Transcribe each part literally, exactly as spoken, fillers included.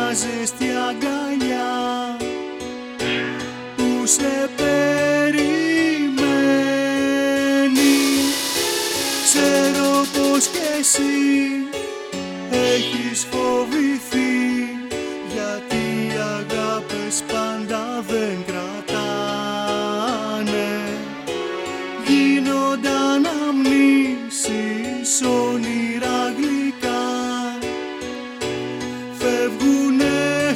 μια ζεστή αγκαλιά που σε περιμένει. Ξέρω πως κι εσύ έχεις φοβηθεί, γιατί οι αγάπες πάντα δεν κρατάνε. Γίνονται αναμνήσεις, όνειρα γλυκά, φεύγουνε,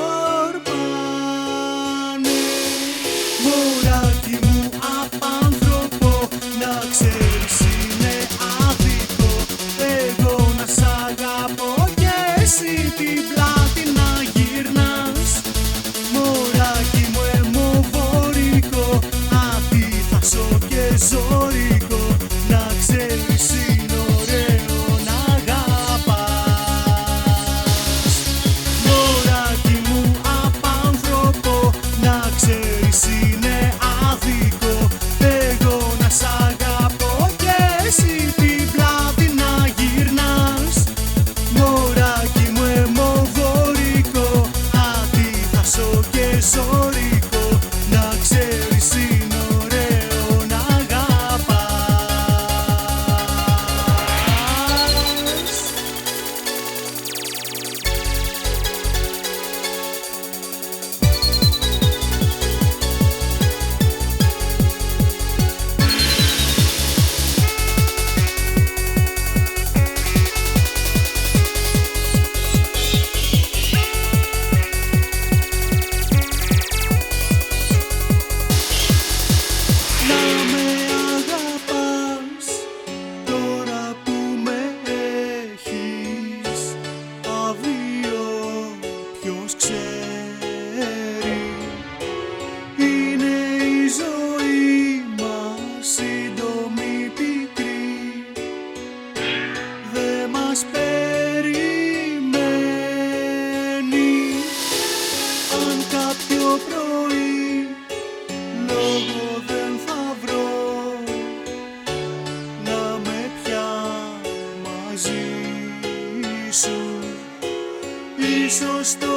σκορπάνε. Μωράκι μου απάνθρωπο, να ξέρεις είναι άδικο εγώ να σ' αγαπώ και εσύ την πλάτη να γυρνάς. Μωράκι μου αιμοβορικό, αντίθασο και ζωρικό, να ξέρεις είναι ωραίο να αγαπάς. Μωράκι μου απάνθρωπο, να ξέρεις είναι άδικο εγώ να σ' αγαπώ και εσύ την πλάτη να γυρνάς. Μωράκι μου αιμοβορικό, αντίθασο και ζωρικό, να ξέρεις είναι ωραίο να αγαπάς. Να με αγαπάς τώρα που με έχεις αβίω, ποιος ξέρει. Είναι η ζωή μας σύντομη, πικρή, δε μας περιμένει. Αν κάποιο πρωί λόγο δεν θα βρω να με πια μαζί σου, ίσως το